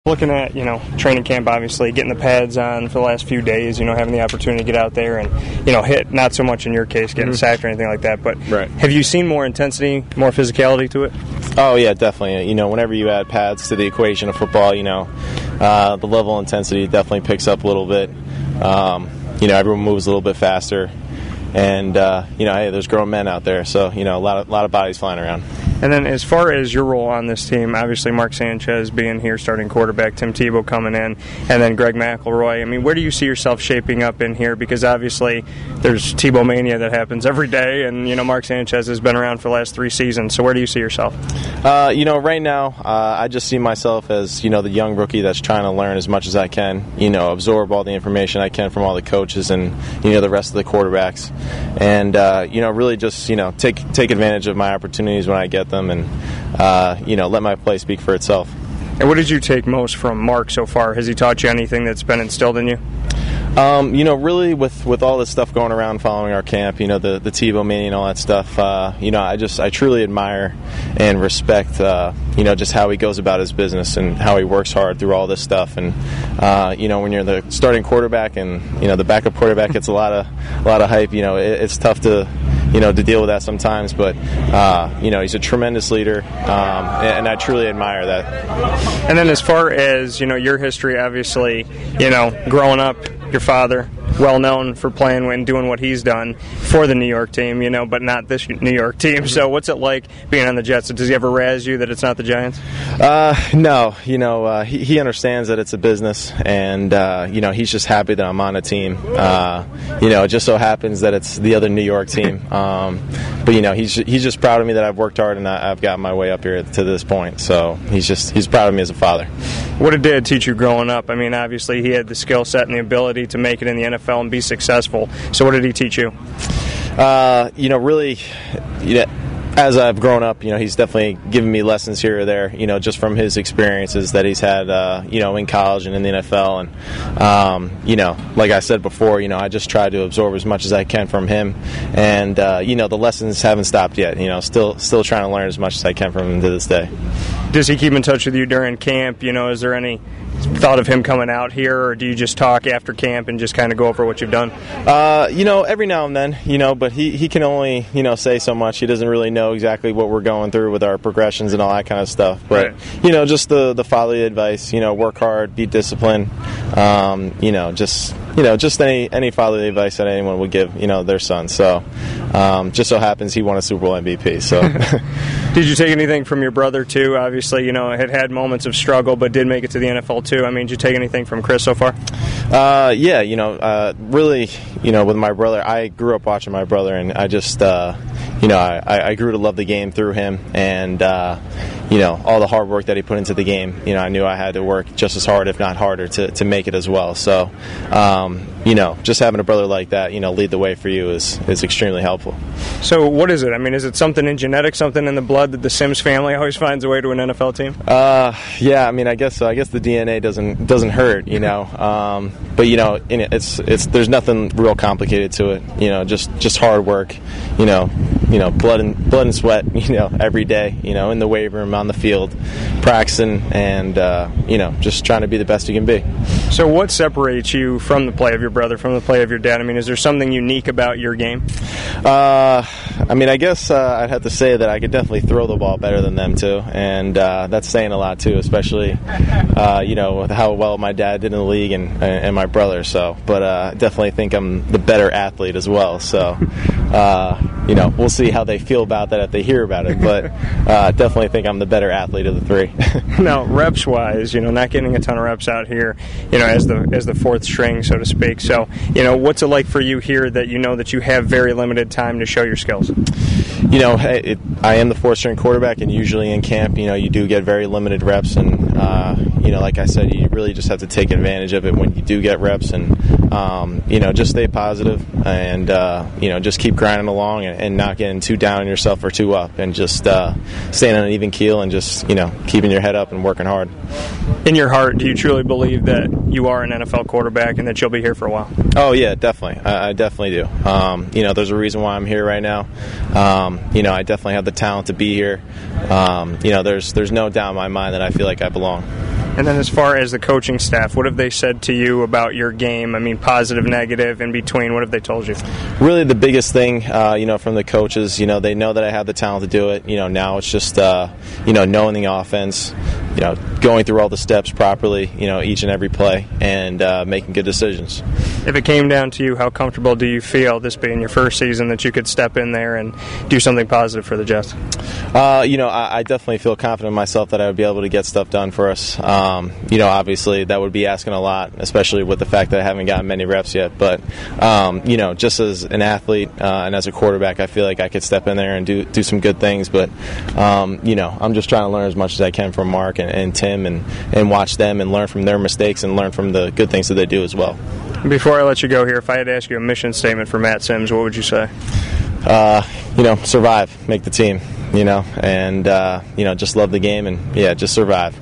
Looking at, training camp, obviously, getting the pads on for the last few days, having the opportunity to get out there and, hit, not so much in your case, getting sacked or anything like that, but have you seen more intensity, more physicality to it? Oh, yeah, definitely. Whenever you add pads to the equation of football, the level of intensity definitely picks up a little bit. Everyone moves a little bit faster. And, hey, there's grown men out there, so, a lot of bodies flying around. And then as far as your role on this team, obviously Mark Sanchez being here, starting quarterback, Tim Tebow coming in, and then Greg McElroy. I mean, where do you see yourself shaping up in here? Because obviously there's Tebow mania that happens every day, and, Mark Sanchez has been around for the last 3 seasons. So where do you see yourself? Right now, I just see myself as, the young rookie that's trying to learn as much as I can, absorb all the information I can from all the coaches and, the rest of the quarterbacks. And, really just, take advantage of my opportunities when I get them and, let my play speak for itself. And what did you take most from Mark so far? Has he taught you anything that's been instilled in you? Really with all this stuff going around following our camp, the Tebow mania and all that stuff, I truly admire and respect, just how he goes about his business and how he works hard through all this stuff. And, when you're the starting quarterback and, the backup quarterback gets a lot of hype, it's tough to deal with that sometimes, but, he's a tremendous leader, and I truly admire that. And then as far as, your history, obviously, growing up, your father, well known for playing and doing what he's done for the New York team, but not this New York team. So what's it like being on the Jets? Does he ever razz you that it's not the Giants? No. He understands that it's a business, and, he's just happy that I'm on a team. It just so happens that it's the other New York team. But, he's just proud of me that I've worked hard and I've gotten my way up here to this point. So he's proud of me as a father. What did Dad teach you growing up? I mean, obviously he had the skill set and the ability to make it in the NFL and be successful. So what did he teach you? As I've grown up, he's definitely given me lessons here or there, just from his experiences that he's had, in college and in the NFL. And, like I said before, I just try to absorb as much as I can from him. And, the lessons haven't stopped yet, still trying to learn as much as I can from him to this day. Does he keep in touch with you during camp? Is there any thought of him coming out here, or do you just talk after camp and just kind of go over what you've done? Every now and then, but he can only, say so much. He doesn't really know exactly what we're going through with our progressions and all that kind of stuff. But, right. Just the fatherly advice, work hard, be disciplined, just any fatherly advice that anyone would give, their son. So, just so happens he won a Super Bowl MVP. So, did you take anything from your brother too? Obviously, had moments of struggle, but did make it to the NFL too. I mean, did you take anything from Chris so far? Really, with my brother, I grew up watching my brother, and I just, I grew to love the game through him, and all the hard work that he put into the game. I knew I had to work just as hard, if not harder, to make it as well. So, just having a brother like that, lead the way for you is extremely helpful. So what is it? I mean, is it something in genetics, something in the blood that the Sims family always finds a way to an NFL team? Yeah, I mean, I guess so. I guess the DNA doesn't hurt, but there's nothing real complicated to it. Just hard work, blood and sweat, every day, in the weight room, on the field, practicing, and just trying to be the best you can be. So what separates you from the play of your brother, from the play of your dad? I mean, is there something unique about your game? I guess I'd have to say that I could definitely throw the ball better than them too, and that's saying a lot too, especially with how well my dad did in the league and my brother. So, but I definitely think I'm the better athlete as well. So, we'll see how they feel about that if they hear about it. But definitely think I'm the better athlete of the three. Now, reps wise, not getting a ton of reps out here, as the fourth string, so to speak. So, what's it like for you here that that you have very limited time to show your skills? I am the fourth string quarterback, and usually in camp, you do get very limited reps, and like I said, you really just have to take advantage of it when you do get reps, and just stay positive, and just keep grinding along, and not getting too down on yourself or too up, and just staying on an even keel, and just keeping your head up and working hard. In your heart, do you truly believe that you are an NFL quarterback and that you'll be here for a while? Oh yeah, definitely. I definitely do. There's a reason why I'm here right now. I definitely have the talent to be here. There's no doubt in my mind that I feel like I belong. And then as far as the coaching staff, what have they said to you about your game? I mean, positive, negative, in between, what have they told you? Really the biggest thing, from the coaches, they know that I have the talent to do it. Now it's just, knowing the offense, going through all the steps properly, each and every play, and making good decisions. If it came down to you, how comfortable do you feel, this being your first season, that you could step in there and do something positive for the Jets? I definitely feel confident in myself that I would be able to get stuff done for us. Obviously that would be asking a lot, especially with the fact that I haven't gotten many reps yet. But, just as an athlete and as a quarterback, I feel like I could step in there and do some good things. But, I'm just trying to learn as much as I can from Mark and Tim and watch them and learn from their mistakes and learn from the good things that they do as well. Before I let you go here, if I had to ask you a mission statement for Matt Simms, what would you say? Survive, make the team, and just love the game and, just survive.